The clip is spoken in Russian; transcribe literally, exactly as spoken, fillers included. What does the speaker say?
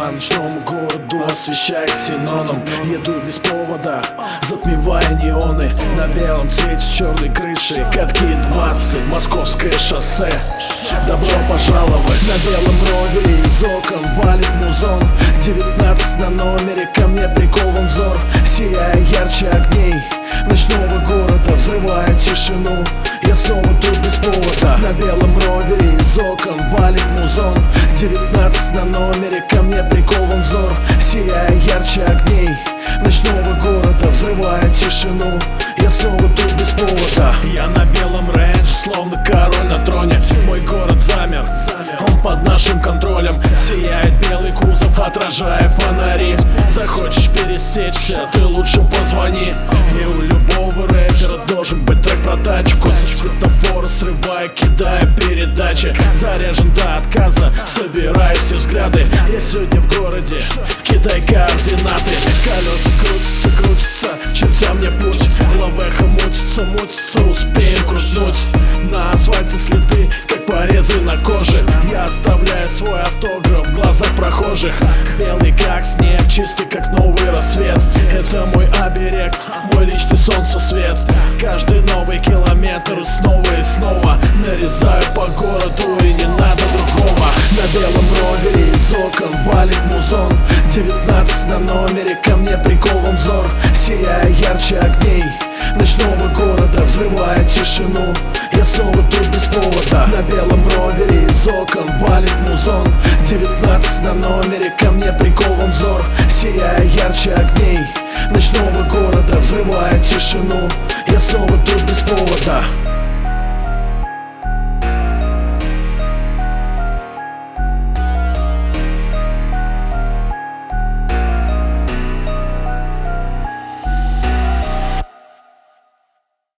По ночному городу, освещая ксеноном, еду без повода, затмевая неоны. На белом цвете с черной крышей, катки двадцать, московское шоссе. Добро пожаловать! На белом ровере из окон валит музон. Девятнадцать на номере, ко мне прикован взор. Сияя ярче огней ночного города, взрывая тишину. Я снова тут без повода. На белом ровере из окон валит музон. Девятнадцать на номере, ко мне прикован взор. Сияя ярче огней ночного города, взрывая тишину. Я снова тут без повода. Я на белом рейндж, словно король на троне. Мой город замер, он под нашим контролем. Сияет белый кузов, отражая фонари. Захочешь пересечься, ты лучше позвони. И у любого рэпера должен быть трек про тачку. Со светофора срывая, кидая передачи. Заряжен до отказа, собирая все взгляды. Я сегодня в городе, кидай координаты. Колеса крутятся, крутятся, чертя мне путь. Лавеха мутится, мутится, успеем крутнуть. На асфальте следы, как порезы на коже. Я оставляю свой автограф в глазах прохожих. Белый как снег, чистый как новый рассвет. Это мой оберег, мой личный солнцесвет. Каждый новый километр снова и снова нарезаю по городу, и не надо другого. На белом ровере из окон валит музон. Девятнадцать на номере, ко мне прикован взор. Сияя ярче огней ночного города, взрывая тишину. Я снова тут без повода. На белом ровере из окон валит музон. Девятнадцать на номере, ко мне прикован взор. Сияя ярче огней ночного города, взрывая тишину. Я снова тут без повода.